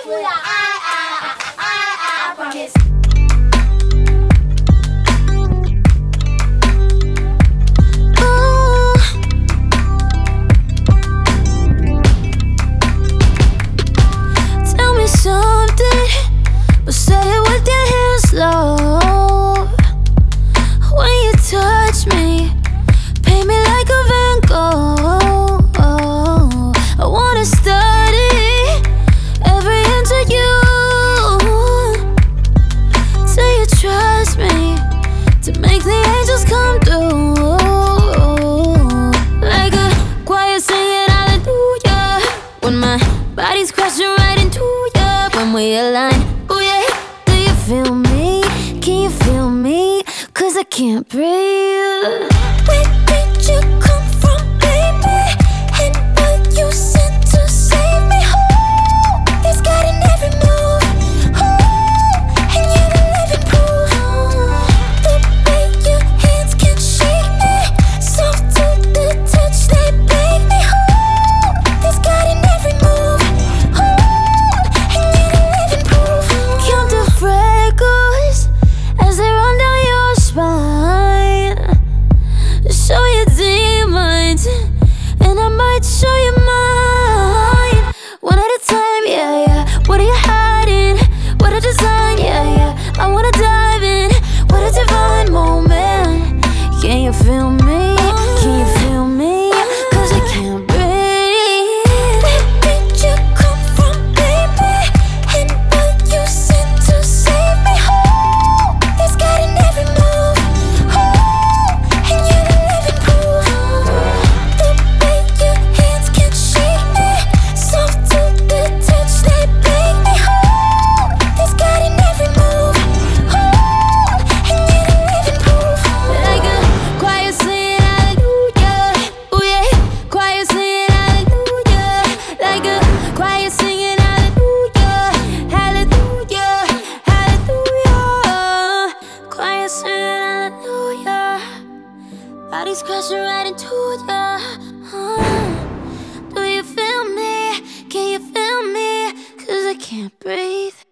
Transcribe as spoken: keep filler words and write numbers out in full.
hallelujah. I, I, I, I, I promise. But say it with your hands slow. When you touch me, paint me like a Van Gogh. I wanna study every inch of you. Say you trust me to make the angels come through. Like a choir singing hallelujah, when my body's crashing right into you. When we align, ooh yeah. Do you feel me? Can you feel me? Cause I can't breathe. Where did you come from, baby? And were you sent to save me? Oh, this got in every move. Oh, and you're the living proof. The way your hands can shake me, soft to the touch, they break me. Oh, this got in every move. As they run down your spine, show your demons, and I might show you mine. One at a time, yeah, yeah. What are you hiding? What a design, yeah, yeah. I wanna dive in. What a divine moment. Can you feel me? Can you feel me? Cause I can't breathe. Where did you come from, baby? And were you sent to save me? Body's crashing right into ya. Uh, do you feel me? Can you feel me? Cause I can't breathe.